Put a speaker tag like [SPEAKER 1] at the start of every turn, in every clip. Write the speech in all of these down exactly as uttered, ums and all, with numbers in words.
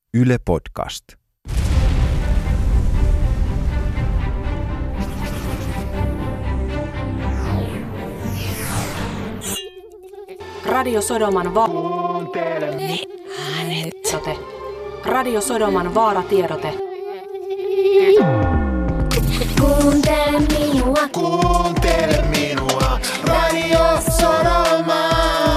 [SPEAKER 1] Yle Podcast.
[SPEAKER 2] Radio Sodoman va... Kuuntele äänet. Radio Sodoman vaaratiedote.
[SPEAKER 3] Kuuntele minua.
[SPEAKER 4] Kuuntele minua. Radio Sodoma.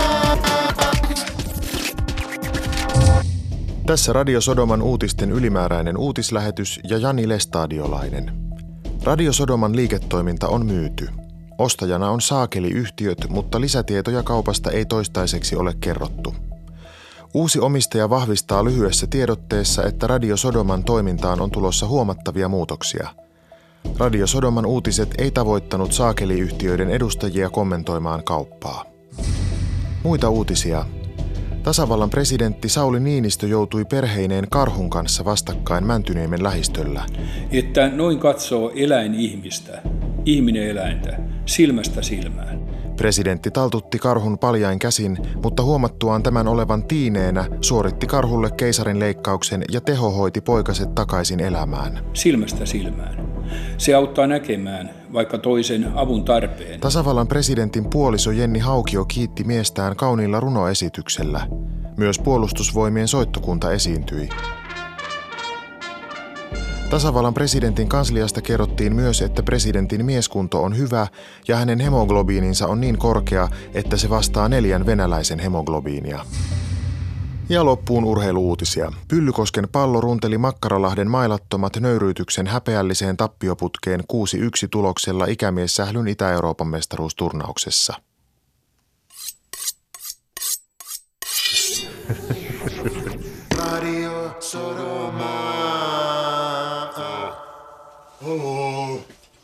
[SPEAKER 5] Tässä Radio Sodoman uutisten ylimääräinen uutislähetys ja Jani Lestadiolainen. Radio Sodoman liiketoiminta on myyty. Ostajana on saakeliyhtiöt, mutta lisätietoja kaupasta ei toistaiseksi ole kerrottu. Uusi omistaja vahvistaa lyhyessä tiedotteessa, että Radio Sodoman toimintaan on tulossa huomattavia muutoksia. Radio Sodoman uutiset ei tavoittanut saakeliyhtiöiden edustajia kommentoimaan kauppaa. Muita uutisia. Tasavallan presidentti Sauli Niinistö joutui perheineen karhun kanssa vastakkain Mäntyniemen lähistöllä.
[SPEAKER 6] Että noin katsoo eläin ihmistä, ihminen eläintä, silmästä silmään.
[SPEAKER 5] Presidentti taltutti karhun paljain käsin, mutta huomattuaan tämän olevan tiineenä, suoritti karhulle keisarin leikkauksen ja tehohoiti poikaset takaisin elämään.
[SPEAKER 6] Silmästä silmään. Se auttaa näkemään vaikka toisen avun tarpeen.
[SPEAKER 5] Tasavallan presidentin puoliso Jenni Haukio kiitti miestään kauniilla runoesityksellä. Myös puolustusvoimien soittokunta esiintyi. Tasavallan presidentin kansliasta kerrottiin myös, että presidentin mieskunto on hyvä ja hänen hemoglobiininsa on niin korkea, että se vastaa neljän venäläisen hemoglobiinia. Ja loppuun urheiluuutisia. Pyllykosken Pallo runteli Makkaralahden mailattomat nöyryytyksen häpeälliseen tappioputkeen kuusi yksi tuloksella ikämiessählyn Itä-Euroopan mestaruusturnauksessa.
[SPEAKER 4] Radio Sodoma.
[SPEAKER 7] Haloo.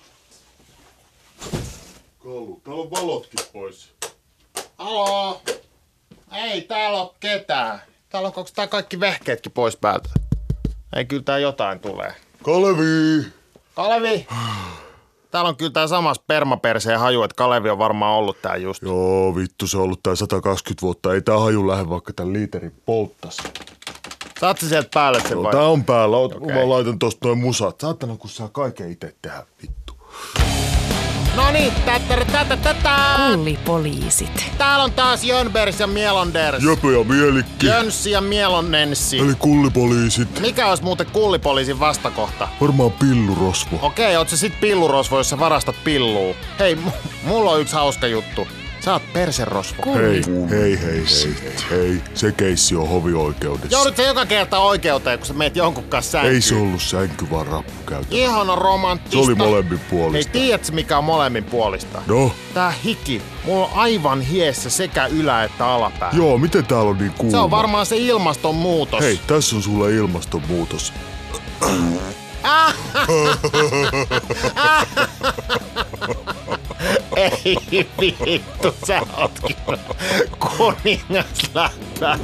[SPEAKER 7] Kallu, täällä on valotkin pois.
[SPEAKER 8] Haloo. Ei täällä ole ketään. Täällä on onko tää kaikki vehkeetkin pois päältä. Ei, kyllä tää jotain tulee.
[SPEAKER 7] Kalevi!
[SPEAKER 8] Kalevi! Täällä on kyllä tää sama spermaperseen haju, että Kalevi on varmaan ollut tää just.
[SPEAKER 7] Joo, vittu, se on ollut tää sata kaksikymmentä vuotta. Ei tää haju lähde, vaikka tän liiterin polttas.
[SPEAKER 8] Saat sä sieltä päälle sen
[SPEAKER 7] Joo,
[SPEAKER 8] vai?
[SPEAKER 7] tää on päällä. Ota,
[SPEAKER 8] Okei.
[SPEAKER 7] kun mä laitan tosta noin musat. Saatana, kun saa kaiken ite tehdä, vittu.
[SPEAKER 8] No niin, tätä tätä tätä.
[SPEAKER 2] Kullipoliisit.
[SPEAKER 8] Täällä on taas Jönbergs ja Mielonders.
[SPEAKER 7] Jöpö ja Mielikki.
[SPEAKER 8] Jönssi ja Mielonnenssi.
[SPEAKER 7] Eli kullipoliisit.
[SPEAKER 8] Mikä olisi muuten kullipoliisin vastakohta?
[SPEAKER 7] Varmaan pillurosvo.
[SPEAKER 8] Okei, oot sä sit pillurosvo, jos sä varastat pilluu? Hei, m- mulla on yksi hauska juttu. Sä oot perserosvo.
[SPEAKER 7] Hei, hei, hei, hei, hei. Se keissi on hovioikeudessa.
[SPEAKER 8] Joudut sä joka kerta oikeuteen, kun sä meet jonkun kanssa sänkyyn?
[SPEAKER 7] Ei se ollut sänky, vaan rappukäytö.
[SPEAKER 8] Ihana romanttista.
[SPEAKER 7] Se oli molemmin
[SPEAKER 8] Hei,
[SPEAKER 7] puolista.
[SPEAKER 8] tiedätkö mikä on molemmin puolista?
[SPEAKER 7] No,
[SPEAKER 8] Tää hiki. Mulla on aivan hiessä sekä ylä- että alapää.
[SPEAKER 7] joo, miten täällä on niin kuuma?
[SPEAKER 8] Se on varmaan se ilmastonmuutos.
[SPEAKER 7] Hei, tässä on sulle ilmastonmuutos.
[SPEAKER 8] Ei vittu, sä ootkin kuningasläppää.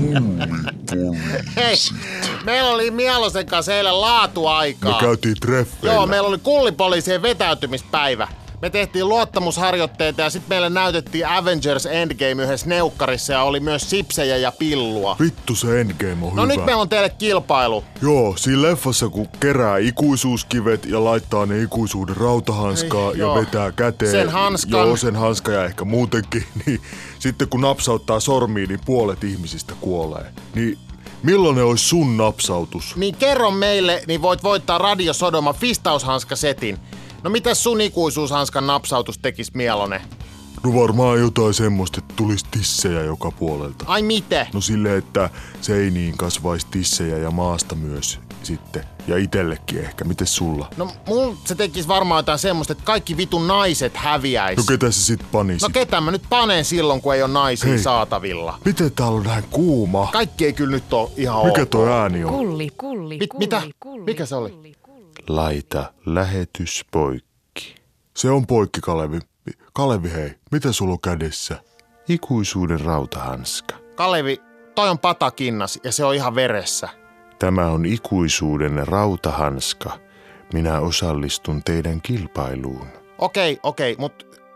[SPEAKER 8] Hei, meillä oli Mielosen kanssa eilen laatuaikaa.
[SPEAKER 7] Me käytiin treffeillä.
[SPEAKER 8] Joo, meillä oli kullipoliisien vetäytymispäivä. Me tehtiin luottamusharjoitteita ja sitten meille näytettiin Avengers Endgame yhdessä neukkarissa ja oli myös sipsejä ja pillua.
[SPEAKER 7] Vittu, se Endgame on
[SPEAKER 8] No
[SPEAKER 7] hyvä.
[SPEAKER 8] nyt meillä on teille kilpailu.
[SPEAKER 7] Joo, siinä leffassa kun kerää ikuisuuskivet ja laittaa ne ikuisuuden rautahanskaa
[SPEAKER 8] Ei,
[SPEAKER 7] ja
[SPEAKER 8] joo.
[SPEAKER 7] vetää käteen.
[SPEAKER 8] Sen hanskan.
[SPEAKER 7] Joo, sen hanska ja ehkä muutenkin. Niin sitten kun napsauttaa sormiin, niin puolet ihmisistä kuolee. Niin millainen olisi sun napsautus?
[SPEAKER 8] Niin kerro meille, niin voit voittaa Radio Sodoma fistaushanskasetin. No mitäs sun ikuisuushanskan napsautus tekis, Mielonen?
[SPEAKER 7] No varmaan jotain semmoista, että tulisi tissejä joka puolelta.
[SPEAKER 8] Ai miten?
[SPEAKER 7] No silleen, että seiniin kasvaisi tissejä ja maasta myös sitten. Ja itellekin ehkä. Mites sulla?
[SPEAKER 8] No mul se tekis varmaan jotain semmoista, että kaikki vitun naiset häviäis.
[SPEAKER 7] No ketä se sit panisi?
[SPEAKER 8] No ketä mä nyt panen silloin, kun ei ole naisia
[SPEAKER 7] Hei.
[SPEAKER 8] saatavilla?
[SPEAKER 7] Miten täällä on näin kuuma?
[SPEAKER 8] Kaikki ei kyllä nyt oo ihan
[SPEAKER 7] Mikä
[SPEAKER 8] ok.
[SPEAKER 7] toi ääni on?
[SPEAKER 2] Kulli, kulli,
[SPEAKER 8] Mit-
[SPEAKER 2] kulli,
[SPEAKER 8] mitä?
[SPEAKER 2] kulli,
[SPEAKER 8] Mikä se oli?
[SPEAKER 2] kulli, kulli.
[SPEAKER 5] Laita lähetys poikki.
[SPEAKER 7] Se on poikki, Kalevi. Kalevi, hei. Mitä sulla on kädessä?
[SPEAKER 5] Ikuisuuden rautahanska.
[SPEAKER 8] Kalevi, toi on patakinnas ja se on ihan veressä.
[SPEAKER 5] Tämä on ikuisuuden rautahanska. Minä osallistun teidän kilpailuun.
[SPEAKER 8] Okei, okei, mut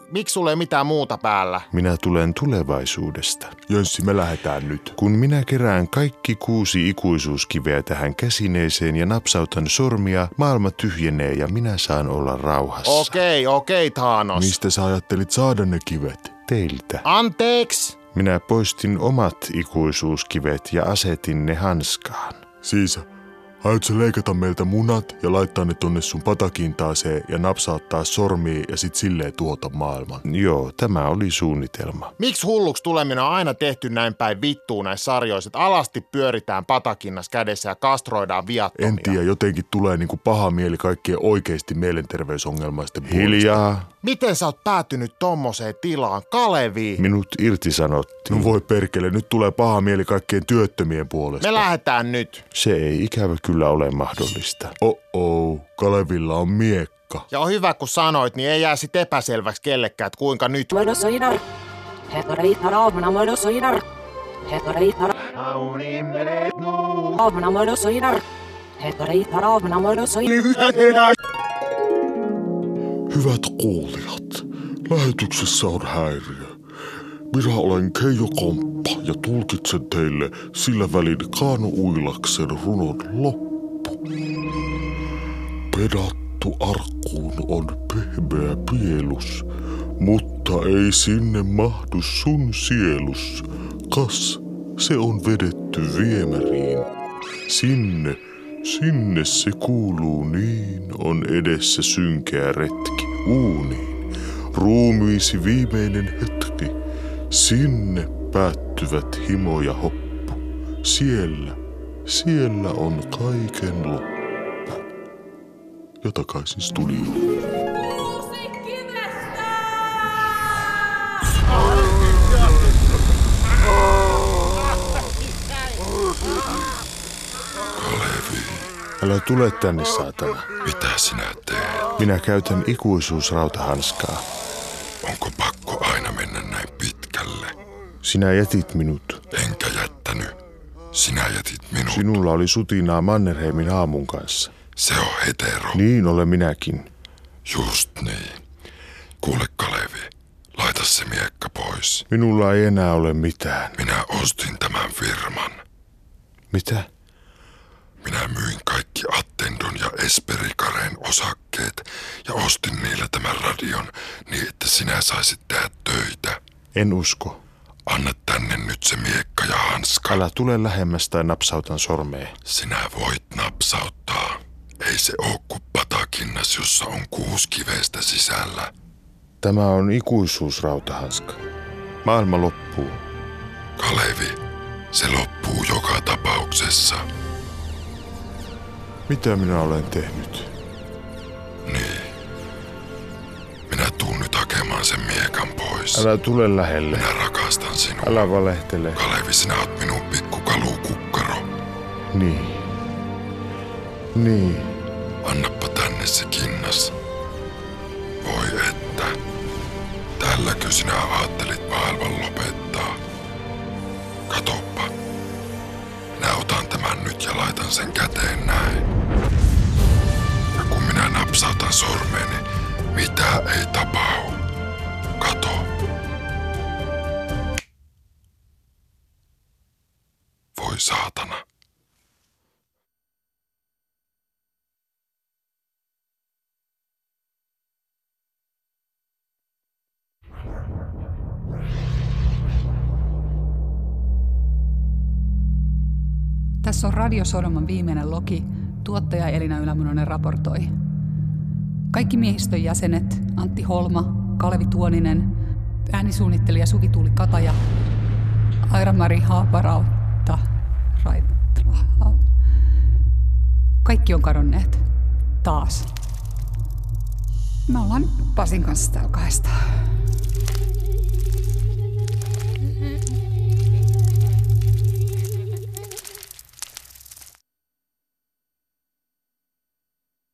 [SPEAKER 8] miksi sulla ei mitään muuta päällä?
[SPEAKER 5] Minä tulen tulevaisuudesta.
[SPEAKER 7] Jönssi, me lähdetään nyt.
[SPEAKER 5] Kun minä kerään kaikki kuusi ikuisuuskiveä tähän käsineeseen ja napsautan sormia, maailma tyhjenee ja minä saan olla rauhassa.
[SPEAKER 8] Okei, okei, Thanos.
[SPEAKER 7] Mistä sä ajattelit saada ne kivet?
[SPEAKER 5] Teiltä.
[SPEAKER 8] Anteeksi?
[SPEAKER 5] Minä poistin omat ikuisuuskivet ja asetin ne hanskaan.
[SPEAKER 7] Siis, aiot sä leikata meiltä munat ja laittaa ne tonne sun patakintaaseen ja napsauttaa sormia ja sit silleen tuota maailman?
[SPEAKER 5] Joo, tämä oli suunnitelma.
[SPEAKER 8] Miksi hulluksi tuleminen on aina tehty näin päin vittuun näissä sarjoissa, että alasti pyöritään patakinnas kädessä ja kastroidaan viattomia?
[SPEAKER 7] En tiedä, jotenkin tulee niinku paha mieli kaikkien oikeesti mielenterveysongelmaisten puolesta.
[SPEAKER 5] Hiljaa.
[SPEAKER 8] Miten sä oot päätynyt tommoseen tilaan, Kalevi?
[SPEAKER 5] Minut irtisanottiin.
[SPEAKER 7] No voi perkele, nyt tulee paha mieli kaikkien työttömien puolesta.
[SPEAKER 8] Me lähdetään nyt.
[SPEAKER 5] Se ei ikävä kyllä ole mahdollista.
[SPEAKER 7] Oh-oh, Kalevilla on miekka.
[SPEAKER 8] Ja on hyvä, kun sanoit, niin ei jää sit epäselväksi kellekään, että kuinka nyt.
[SPEAKER 2] Muodosoidar. Hetoreita raavana muodosoidar. Hetoreita raavana muodosoidar. Hetoreita raavana muodosoidar.
[SPEAKER 7] Hyvät kuulijat, lähetyksessä on häiriö. Minä olen Keijo Komppa ja tulkitsen teille sillä välin Kaanu Uilaksen runon loppu. Pedattu arkkuun on pehmeä pielus, mutta ei sinne mahdu sun sielus. Kas, se on vedetty viemäriin. Sinne, sinne se kuuluu niin, on edessä synkeä retki uuniin. Ruumiisi viimeinen hetki, sinne päättyvät himo ja hoppu. Siellä, siellä on kaiken loppu. Ja takaisin studioon.
[SPEAKER 5] Älä tule tänne, saatana.
[SPEAKER 1] Mitä sinä teet?
[SPEAKER 5] Minä käytän ikuisuusrautahanskaa.
[SPEAKER 1] Onko pakko aina mennä näin pitkälle?
[SPEAKER 5] Sinä jätit minut.
[SPEAKER 1] Enkä jättänyt. Sinä jätit minut.
[SPEAKER 5] Sinulla oli sutinaa Mannerheimin aamun kanssa.
[SPEAKER 1] Se on hetero.
[SPEAKER 5] Niin olen minäkin.
[SPEAKER 1] Just niin. Kuule Kalevi, laita se miekka pois.
[SPEAKER 5] Minulla ei enää ole mitään.
[SPEAKER 1] Minä ostin tämän firman.
[SPEAKER 5] Mitä?
[SPEAKER 1] Minä myin kaikki Attendon ja Esperikaren osakkeet ja ostin niillä tämän radion niin, että sinä saisit tehdä töitä.
[SPEAKER 5] En usko.
[SPEAKER 1] Anna tänne nyt se miekka ja hanska.
[SPEAKER 5] Älä tule lähemmäs tai napsautan sormeen.
[SPEAKER 1] Sinä voit napsauttaa. Ei se oo kuin patakinnas, jossa on kuusi kivestä sisällä.
[SPEAKER 5] Tämä on ikuisuusrautahanska. Maailma loppuu.
[SPEAKER 1] Kalevi, se loppuu joka tapauksessa.
[SPEAKER 5] Mitä minä olen tehnyt?
[SPEAKER 1] Niin. Minä tuun nyt hakemaan sen miekan pois.
[SPEAKER 5] Älä tule lähelle.
[SPEAKER 1] Minä rakastan sinua.
[SPEAKER 5] Älä valehtele.
[SPEAKER 1] Kalevi, sinä oot minun pikkukalukukkaro.
[SPEAKER 5] Niin. Niin.
[SPEAKER 1] Annappa tänne se kinnas. Voi että. Tälläkö sinä ajattelit maailman lopettaa? Katoppa. Minä otan tämän nyt ja laitan sen käteen näin. Ja kun minä napsautan sormeeni, mitä ei tapahdu. Kato. Voi saatana.
[SPEAKER 9] Tässä on Radio Sodoman viimeinen logi. Tuottaja Elina Ylämunonen raportoi. Kaikki miehistön jäsenet, Antti Holma, Kalevi Tuoninen, äänisuunnittelija Suvi-Tuuli Kataja, Aira-Mari Haaparautta, Raitra. Kaikki on kadonneet. Taas. Me ollaan Pasin kanssa täällä kahdestaan.